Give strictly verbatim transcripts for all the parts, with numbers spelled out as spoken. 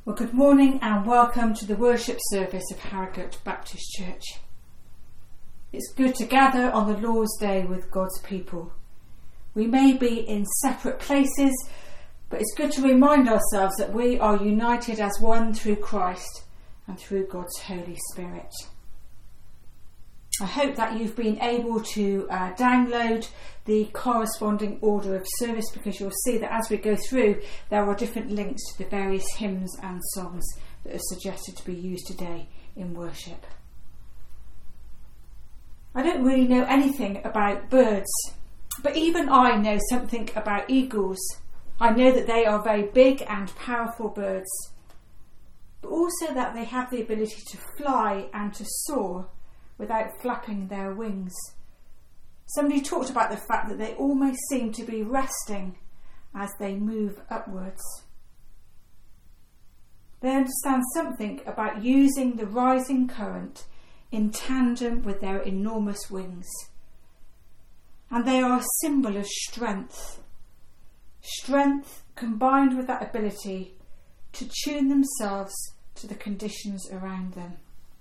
Well, good morning and welcome to the worship service of Harrogate Baptist Church. It's good to gather on the Lord's Day with God's people. We may be in separate places, but it's good to remind ourselves that we are united as one through Christ and through God's Holy Spirit. I hope that you've been able to uh, download the corresponding order of service, because you'll see that as we go through there are different links to the various hymns and songs that are suggested to be used today in worship. I don't really know anything about birds, but even I know something about eagles. I know that they are very big and powerful birds, but also that they have the ability to fly and to soar without flapping their wings. Somebody talked about the fact that they almost seem to be resting as they move upwards. They understand something about using the rising current in tandem with their enormous wings. And they are a symbol of strength. Strength combined with that ability to tune themselves to the conditions around them.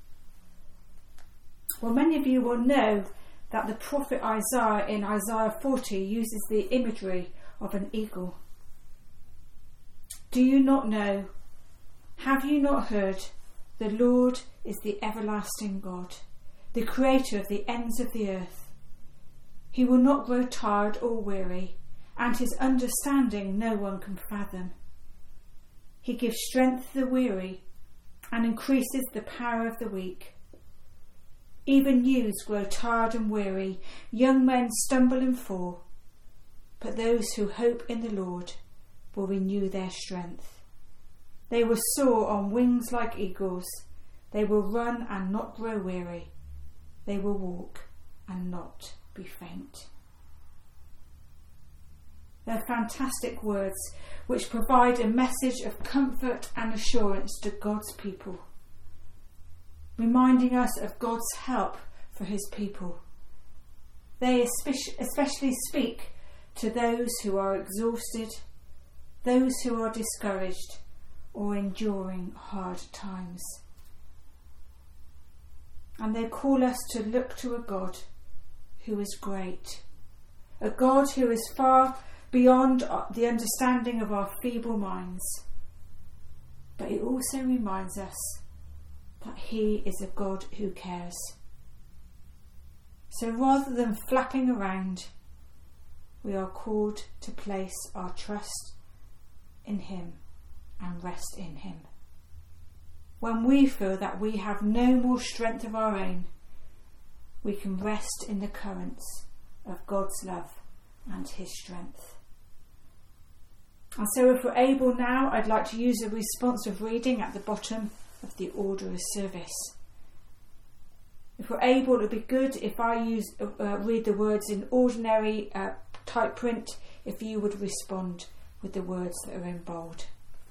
Well, many of you will know that the prophet Isaiah in Isaiah forty uses the imagery of an eagle. Do you not know? Have you not heard? The Lord is the everlasting God, the creator of the ends of the earth. He will not grow tired or weary, and his understanding no one can fathom. He gives strength to the weary and increases the power of the weak. Even youths grow tired and weary, young men stumble and fall, but those who hope in the Lord will renew their strength. They will soar on wings like eagles. They will run and not grow weary. They will walk and not be faint. They're fantastic words which provide a message of comfort and assurance to God's people, reminding us of God's help for his people. They especially speak to those who are exhausted, those who are discouraged or enduring hard times. And they call us to look to a God who is great, a God who is far beyond the understanding of our feeble minds. But it also reminds us that he is a God who cares. So rather than flapping around, we are called to place our trust in him and rest in him. When we feel that we have no more strength of our own, we can rest in the currents of God's love and his strength. And so if we're able now, I'd like to use a responsive reading at the bottom of the order of service. If we're able, it would be good if I use uh, read the words in ordinary uh, type print, if you would respond with the words that are in bold.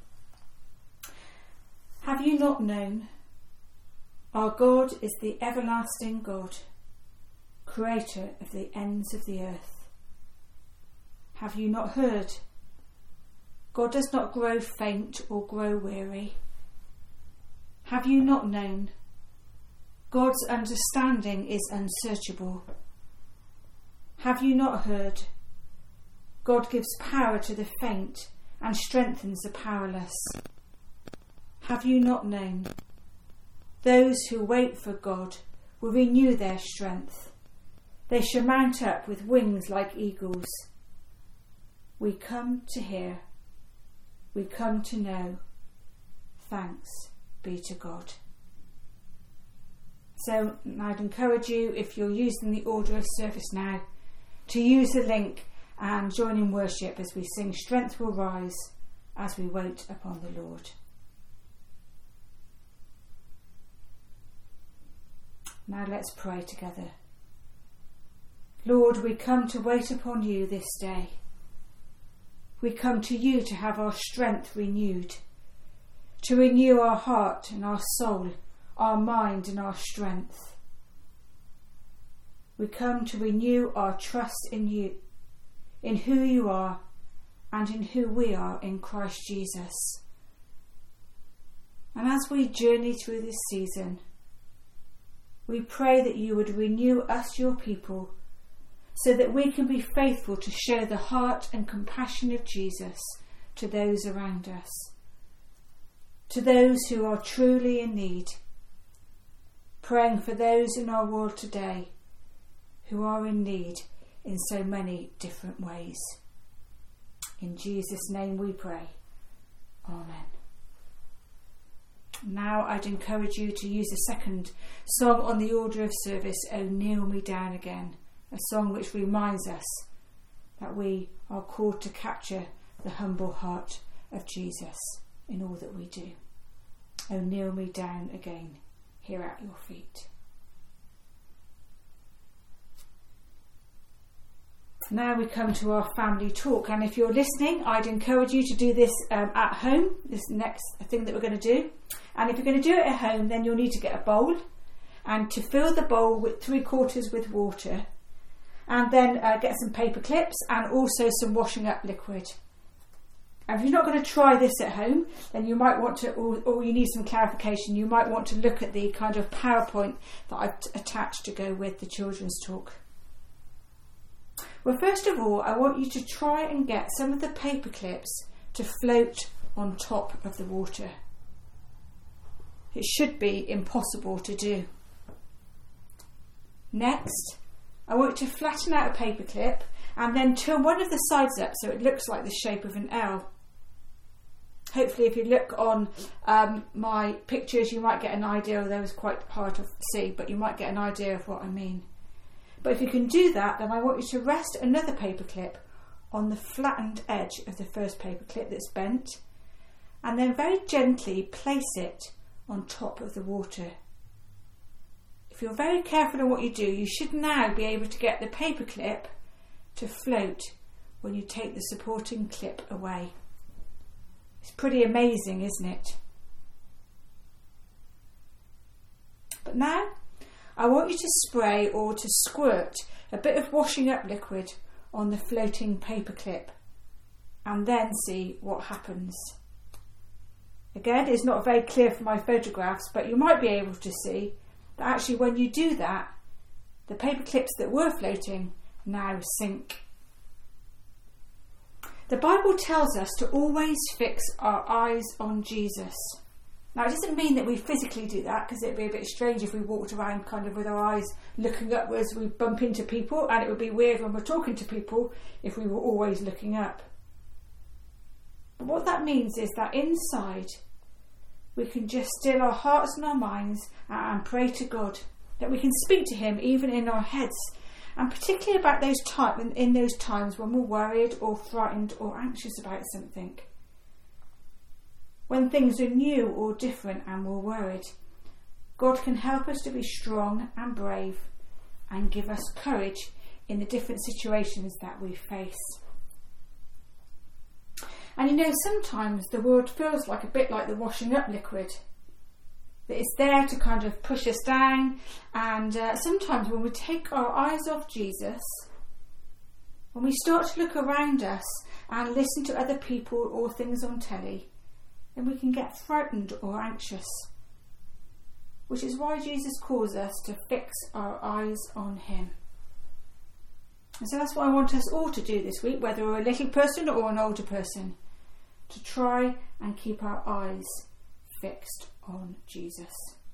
Have you not known? Our God is the everlasting God, creator of the ends of the earth. Have you not heard? God does not grow faint or grow weary. Have you not known? God's understanding is unsearchable. Have you not heard? God gives power to the faint and strengthens the powerless. Have you not known? Those who wait for God will renew their strength. They shall mount up with wings like eagles. We come to hear. We come to know. Thanks be to God. So I'd encourage you, if you're using the order of service now, to use the link and join in worship as we sing Strength Will Rise as we wait upon the Lord. Now let's pray together. Lord, we come to wait upon you this day. We come to you to have our strength renewed, to renew our heart and our soul, our mind and our strength. We come to renew our trust in you, in who you are and in who we are in Christ Jesus. And as we journey through this season, we pray that you would renew us, your people, so that we can be faithful to show the heart and compassion of Jesus to those around us, to those who are truly in need, praying for those in our world today who are in need in so many different ways. In Jesus' name we pray. Amen. Now I'd encourage you to use the second song on the order of service, "O Kneel Me Down Again," a song which reminds us that we are called to capture the humble heart of Jesus in all that we do. "O kneel me down again, here at your feet." Now we come to our family talk, and if you're listening, I'd encourage you to do this um, at home, this next thing that we're going to do. And if you're going to do it at home, then you'll need to get a bowl, and to fill the bowl with three quarters with water, and then uh, get some paper clips and also some washing up liquid. And if you're not going to try this at home, then you might want to, or, or you need some clarification, you might want to look at the kind of PowerPoint that I've t- attached to go with the children's talk. Well, first of all, I want you to try and get some of the paper clips to float on top of the water. It should be impossible to do. Next, I want you to flatten out a paper clip and then turn one of the sides up so it looks like the shape of an L. Hopefully if you look on um, my pictures you might get an idea, although it's quite hard to see, but you might get an idea of what I mean. But if you can do that, then I want you to rest another paper clip on the flattened edge of the first paper clip that's bent, and then very gently place it on top of the water. If you're very careful in what you do, you should now be able to get the paper clip to float when you take the supporting clip away. It's pretty amazing, isn't it? But now I want you to spray or to squirt a bit of washing up liquid on the floating paper clip and then see what happens. Again, it's not very clear from my photographs, but you might be able to see that actually when you do that, the paper clips that were floating now sink. The Bible tells us to always fix our eyes on Jesus. Now, it doesn't mean that we physically do that, because it'd be a bit strange if we walked around kind of with our eyes looking upwards. We bump into people, and it would be weird when we're talking to people if we were always looking up. But what that means is that inside we can just still our hearts and our minds and pray to God, that we can speak to him even in our heads, and particularly about those time, in those times when we're worried or frightened or anxious about something. When things are new or different and we're worried, God can help us to be strong and brave and give us courage in the different situations that we face. And you know, sometimes the world feels like a bit like the washing up liquid, that it's there to kind of push us down, and uh, sometimes when we take our eyes off Jesus, when we start to look around us and listen to other people or things on telly, then we can get frightened or anxious, which is why Jesus calls us to fix our eyes on him. And so that's what I want us all to do this week, whether we're a little person or an older person, to try and keep our eyes fixed on Jesus.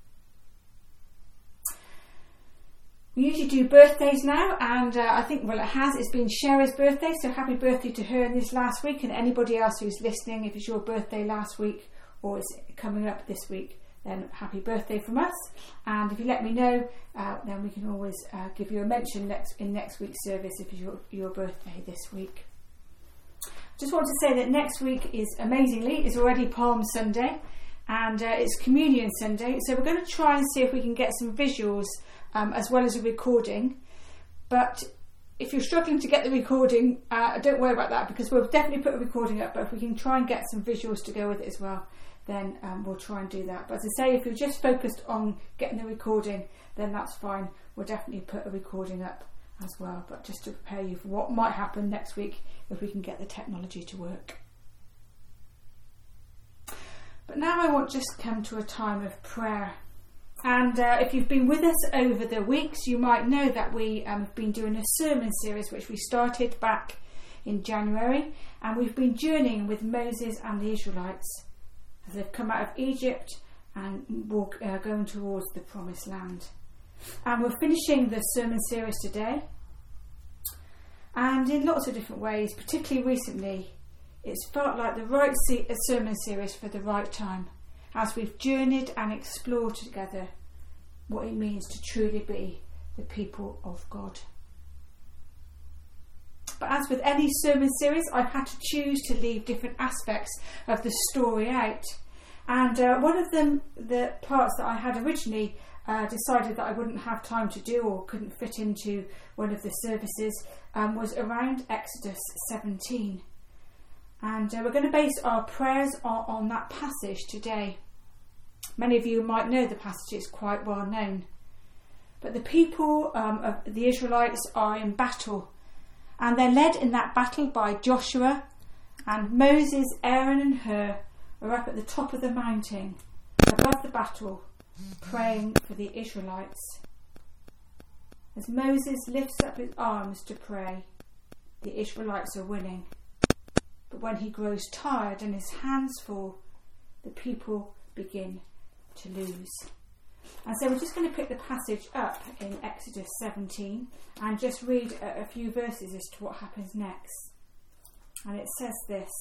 We usually do birthdays now, and uh, I think, well, it has, it's been Cheryl's birthday, so happy birthday to her in this last week, and anybody else who's listening, if it's your birthday last week or it's coming up this week, then happy birthday from us. And if you let me know, uh, then we can always uh, give you a mention next in next week's service if it's your, your birthday this week. Just want to say that next week is, amazingly, is already Palm Sunday, and uh, it's Communion Sunday, so we're going to try and see if we can get some visuals um, as well as a recording. But if you're struggling to get the recording, uh, don't worry about that, because we'll definitely put a recording up, but if we can try and get some visuals to go with it as well, then um, we'll try and do that. But as I say, if you're just focused on getting the recording, then that's fine. We'll definitely put a recording up as well, but just to prepare you for what might happen next week if we can get the technology to work. But now I want just to come to a time of prayer. And uh, if you've been with us over the weeks, you might know that we um, have been doing a sermon series which we started back in January, and we've been journeying with Moses and the Israelites as they've come out of Egypt and walk, uh, going towards the Promised Land. And we're finishing the sermon series today, and in lots of different ways, particularly recently, it's felt like the right se- sermon series for the right time, as we've journeyed and explored together what it means to truly be the people of God. But as with any sermon series, I've had to choose to leave different aspects of the story out. And uh, one of them, the parts that I had originally uh, decided that I wouldn't have time to do or couldn't fit into one of the services, um, was around Exodus seventeen. And uh, we're going to base our prayers on, on that passage today. Many of you might know the passage, it's quite well known. But the people um, of the Israelites are in battle, and they're led in that battle by Joshua, and Moses, Aaron and Hur are up at the top of the mountain above the battle, praying for the Israelites. As Moses lifts up his arms to pray, the Israelites are winning. But when he grows tired and his hands fall, the people begin to lose. And so we're just going to pick the passage up in Exodus seventeen and just read a, a few verses as to what happens next. And it says this.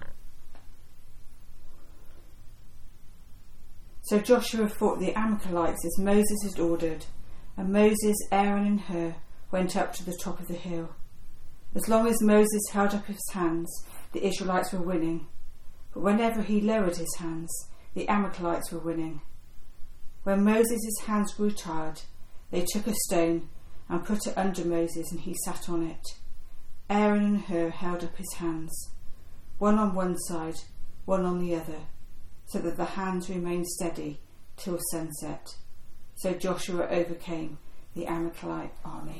So Joshua fought the Amalekites as Moses had ordered, and Moses, Aaron and Hur went up to the top of the hill. As long as Moses held up his hands, the Israelites were winning. But whenever he lowered his hands, the Amalekites were winning. When Moses' hands grew tired, they took a stone and put it under Moses, and he sat on it. Aaron and Hur held up his hands, one on one side, one on the other, so that the hands remained steady till sunset. So Joshua overcame the Amalekite army.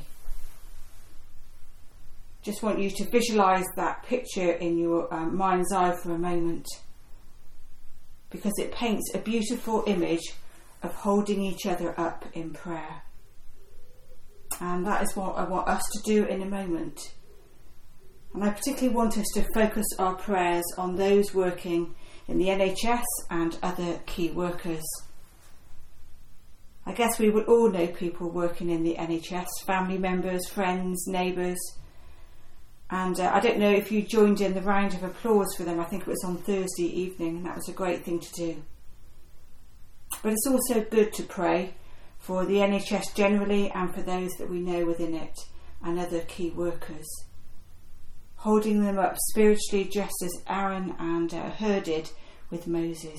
Just want you to visualise that picture in your um, mind's eye for a moment, because it paints a beautiful image of holding each other up in prayer. And that is what I want us to do in a moment. And I particularly want us to focus our prayers on those working in the N H S and other key workers. I guess we would all know people working in the N H S, family members, friends, neighbours. And uh, I don't know if you joined in the round of applause for them. I think it was on Thursday evening, and that was a great thing to do. But it's also good to pray for the N H S generally and for those that we know within it and other key workers, holding them up spiritually just as Aaron and uh, Hur did with Moses.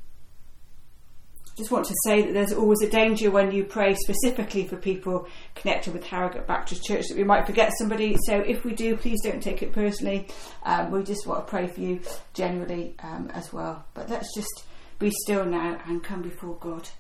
Just want to say that there's always a danger when you pray specifically for people connected with Harrogate Baptist Church that we might forget somebody. So if we do, please don't take it personally. Um, we just want to pray for you generally um, as well. But let's just be still now and come before God.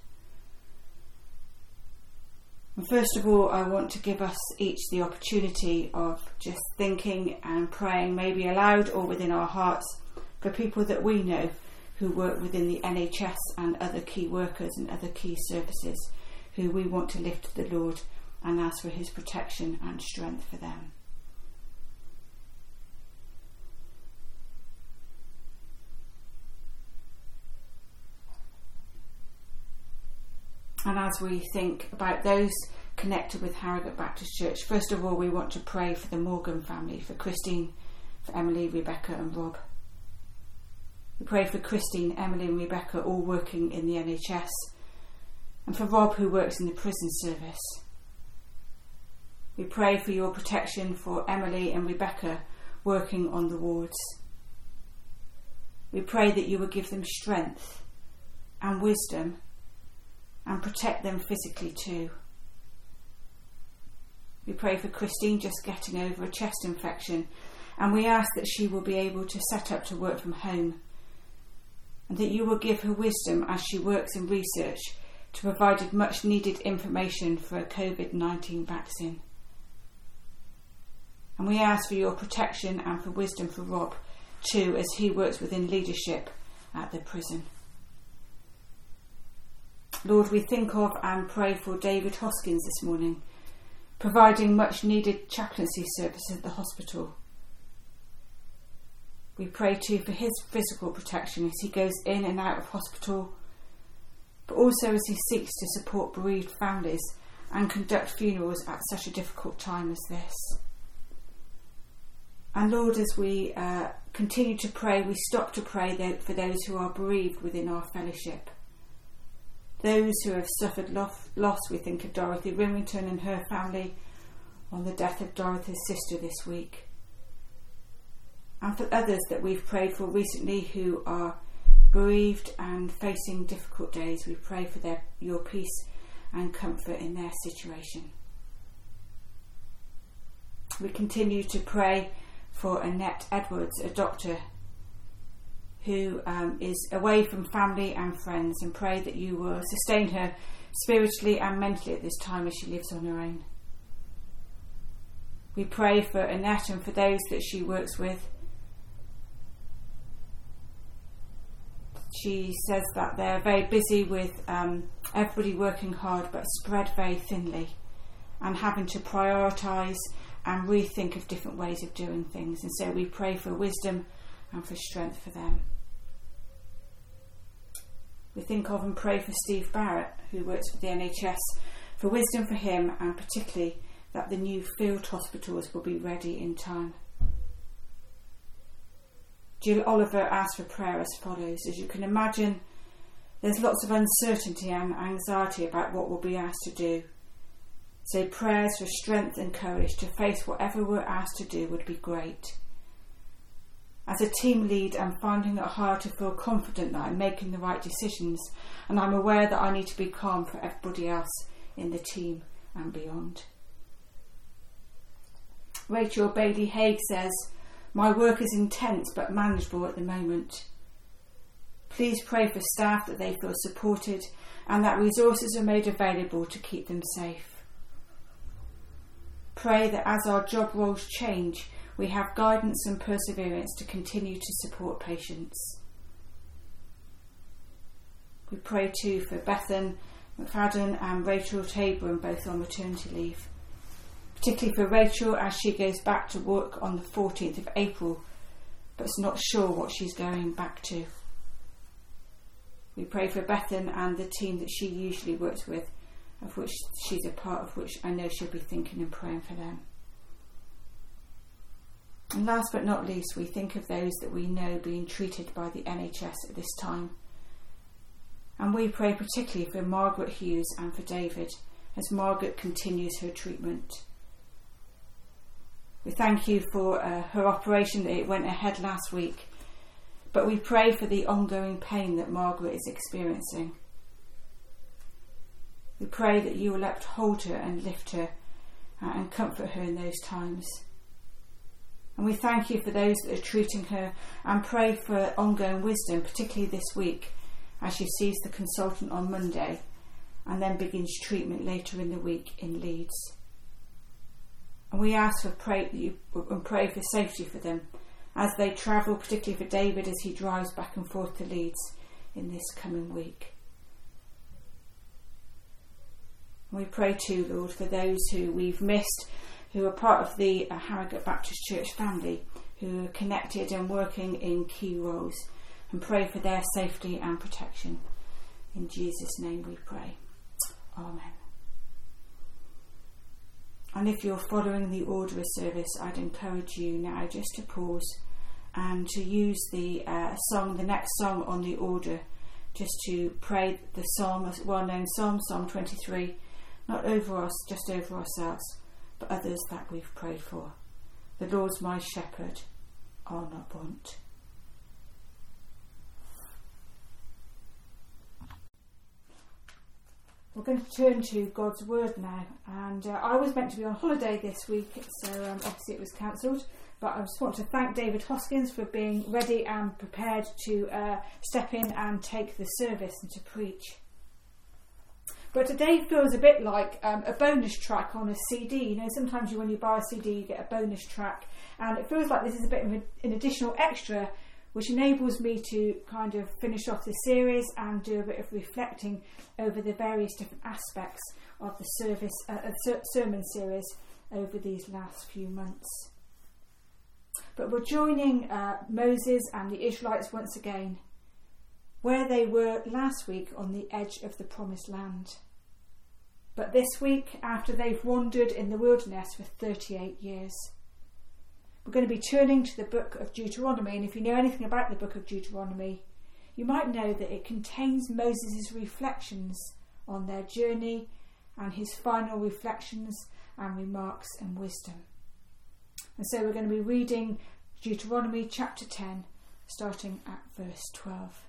And first of all, I want to give us each the opportunity of just thinking and praying, maybe aloud or within our hearts, for people that we know who work within the N H S and other key workers and other key services, who we want to lift to the Lord and ask for his protection and strength for them. And as we think about those connected with Harrogate Baptist Church, first of all, we want to pray for the Morgan family, for Christine, for Emily, Rebecca and Rob. We pray for Christine, Emily and Rebecca, all working in the N H S, and for Rob, who works in the prison service. We pray for your protection for Emily and Rebecca working on the wards. We pray that you will give them strength and wisdom and protect them physically too. We pray for Christine just getting over a chest infection, and we ask that she will be able to set up to work from home, and that you will give her wisdom as she works in research to provide much needed information for a covid nineteen vaccine. And we ask for your protection and for wisdom for Rob too, as he works within leadership at the prison. Lord, we think of and pray for David Hoskins this morning, providing much needed chaplaincy services at the hospital. We pray too for his physical protection as he goes in and out of hospital, but also as he seeks to support bereaved families and conduct funerals at such a difficult time as this. And Lord, as we uh, continue to pray, we stop to pray for those who are bereaved within our fellowship. Those who have suffered loss, loss, we think of Dorothy Rimington and her family on the death of Dorothy's sister this week. And for others that we've prayed for recently who are bereaved and facing difficult days, we pray for their, your peace and comfort in their situation. We continue to pray for Annette Edwards, a doctor who um, is away from family and friends, and pray that you will sustain her spiritually and mentally at this time as she lives on her own. We pray for Annette and for those that she works with. She says that they're very busy with um, everybody working hard but spread very thinly and having to prioritise and rethink of different ways of doing things. And so we pray for wisdom and for strength for them. We think of and pray for Steve Barrett, who works for the N H S, for wisdom for him, and particularly that the new field hospitals will be ready in time. Jill Oliver asked for prayer as follows. As you can imagine, there's lots of uncertainty and anxiety about what we'll be asked to do. So prayers for strength and courage to face whatever we're asked to do would be great. As a team lead, I'm finding it hard to feel confident that I'm making the right decisions, and I'm aware that I need to be calm for everybody else in the team and beyond. Rachel Bailey Haig says, my work is intense but manageable at the moment. Please pray for staff that they feel supported and that resources are made available to keep them safe. Pray that as our job roles change, we have guidance and perseverance to continue to support patients. We pray too for Bethan McFadden and Rachel Taborn, both on maternity leave. Particularly for Rachel as she goes back to work on the fourteenth of April, but is not sure what she's going back to. We pray for Bethan and the team that she usually works with, of which she's a part of, which I know she'll be thinking and praying for them. And last but not least, we think of those that we know being treated by the N H S at this time. And we pray particularly for Margaret Hughes and for David as Margaret continues her treatment. We thank you for uh, her operation that it went ahead last week, but we pray for the ongoing pain that Margaret is experiencing. We pray that you will uphold her and lift her uh, and comfort her in those times. And we thank you for those that are treating her and pray for ongoing wisdom, particularly this week as she sees the consultant on Monday and then begins treatment later in the week in Leeds. And we ask for pray that you and pray for safety for them as they travel, particularly for David as he drives back and forth to Leeds in this coming week. And we pray too, Lord, for those who we've missed, who are part of the uh, Harrogate Baptist Church family, who are connected and working in key roles, and pray for their safety and protection. In Jesus' name we pray. Amen. And if you're following the order of service, I'd encourage you now just to pause and to use the uh, song, the next song on the order, just to pray the psalm, a well-known psalm, Psalm twenty-three, not over us, just over ourselves, but others that we've prayed for. The Lord's my shepherd, I'll not want. We're going to turn to God's Word now, and uh, I was meant to be on holiday this week, so um, obviously it was cancelled, but I just want to thank David Hoskins for being ready and prepared to uh, step in and take the service and to preach. But today feels a bit like um, a bonus track on a C D. You know, sometimes you, when you buy a C D you get a bonus track, and it feels like this is a bit of a, an additional extra which enables me to kind of finish off the series and do a bit of reflecting over the various different aspects of the service, uh, sermon series over these last few months. But we're joining uh, Moses and the Israelites once again, where they were last week on the edge of the promised land. But this week, after they've wandered in the wilderness for thirty-eight years. We're going to be turning to the book of Deuteronomy, and if you know anything about the book of Deuteronomy, you might know that it contains Moses' reflections on their journey and his final reflections and remarks and wisdom. And so we're going to be reading Deuteronomy chapter ten, starting at verse twelve.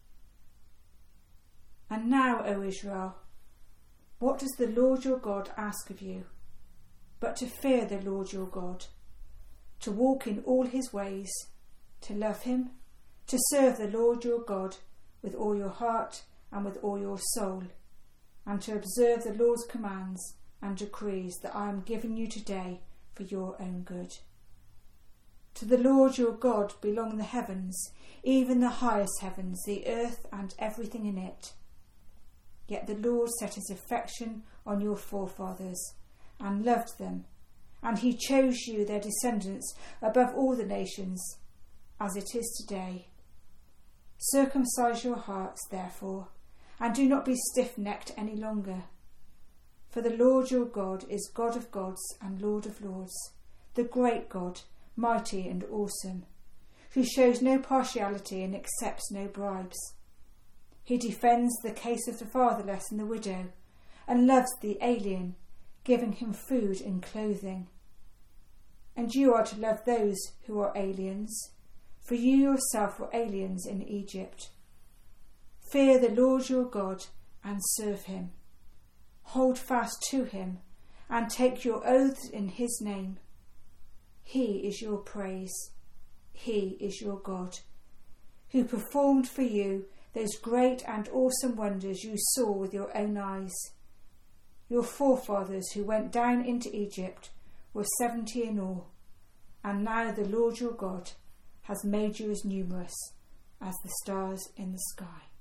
And now, O Israel, what does the Lord your God ask of you, but to fear the Lord your God, to walk in all his ways, to love him, to serve the Lord your God with all your heart and with all your soul, and to observe the Lord's commands and decrees that I am giving you today for your own good. To the Lord your God belong the heavens, even the highest heavens, the earth and everything in it. Yet the Lord set his affection on your forefathers and loved them, and he chose you, their descendants, above all the nations, as it is today. Circumcise your hearts, therefore, and do not be stiff-necked any longer. For the Lord your God is God of gods and Lord of lords, the great God, mighty and awesome, who shows no partiality and accepts no bribes. He defends the case of the fatherless and the widow, and loves the alien, giving him food and clothing. And you are to love those who are aliens, for you yourself were aliens in Egypt. Fear the Lord your God and serve him. Hold fast to him and take your oaths in his name. He is your praise. He is your God, who performed for you those great and awesome wonders you saw with your own eyes. Your forefathers who went down into Egypt were seventy in all, and now the Lord your God has made you as numerous as the stars in the sky.